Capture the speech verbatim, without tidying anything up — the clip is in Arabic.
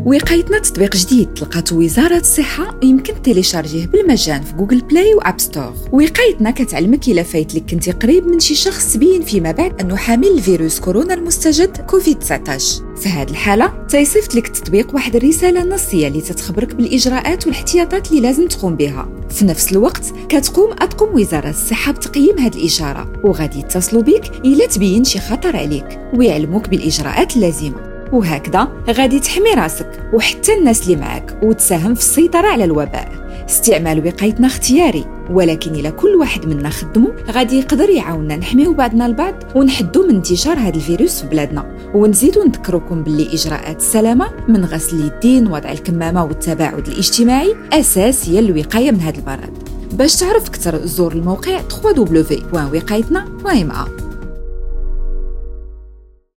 وقايتنا تطبيق جديد لقاتو وزارة الصحة، يمكن تيليشارجيه بالمجان في جوجل بلاي واب ستور. وقايتنا كتعلمك إلا فايت لك كنتي قريب من شي شخص تبين فيما بعد أنه حامل الفيروس كورونا المستجد كوفيد تسعطاش. في هذه الحالة تيصيفط لك التطبيق واحد الرسالة نصية اللي تتخبرك بالإجراءات والاحتياطات اللي لازم تقوم بها. في نفس الوقت كتقوم أطقم وزارة الصحة بتقييم هذه الإشارة، وغادي يتصلوا بك إلا تبين شي خطر عليك ويعلموك بالإجراءات اللازمة. وهكذا غادي تحمي راسك وحتى الناس اللي معاك وتساهم في السيطرة على الوباء. استعمال وقايتنا اختياري، ولكن إلا كل واحد منا خدمه غادي يقدر يعاوننا نحميو بعضنا البعض ونحدو من انتشار هذا الفيروس في بلادنا. ونزيدو نذكركم باللي إجراءات السلامة من غسل اليدين، وضع الكمامة والتباعد الاجتماعي أساسية للوقاية من هذا المرض. باش تعرف أكثر زور الموقع دبليو دبليو دبليو دوت وقايتنا دوت ام إيه.